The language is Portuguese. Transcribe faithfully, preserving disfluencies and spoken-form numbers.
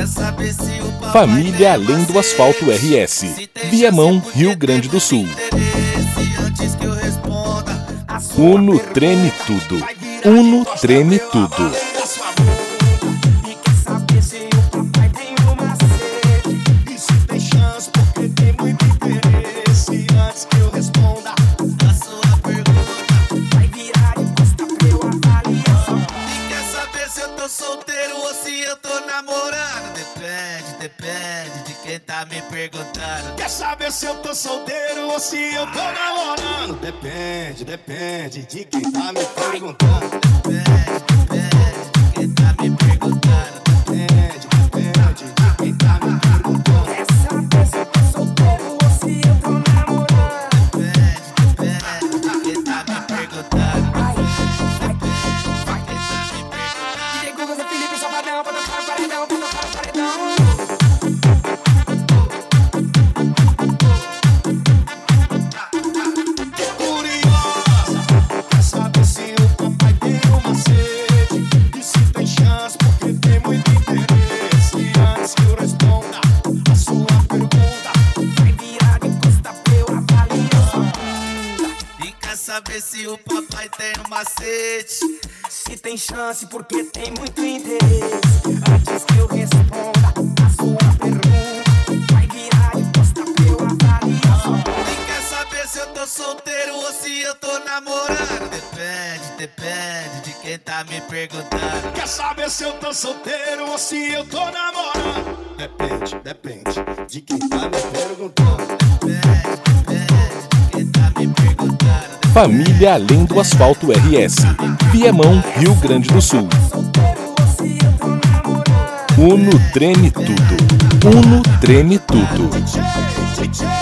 Família Além do Asfalto R S, Viamão, Rio Grande do Sul. Uno treme tudo. Uno treme tudo. Solteiro ou se eu tô namorando? Depende, depende de quem tá me perguntando. Quer saber se eu tô solteiro ou se eu tô namorando? Depende, depende de quem tá me perguntando. Depende, depende de quem tá me perguntando. Depende, depende de quem tá me perguntando. Quer saber se eu tô solteiro ou se eu tô namorando? Depende, depende de quem tá me perguntando. Saber se o papai tem um macete, se tem chance porque tem muito interesse. Antes que eu responda a sua pergunta, vai virar de costa pra eu avaliar. E quer saber se eu tô solteiro ou se eu tô namorando? Depende, depende de quem tá me perguntando. Quer saber se eu tô solteiro ou se eu tô namorando? Depende, depende de quem tá me perguntando. Depende, depende de quem tá me perguntando. Família Além do Asfalto R S, Viamão, Rio Grande do Sul. Uno treme tudo. Uno treme tudo. D J, D J.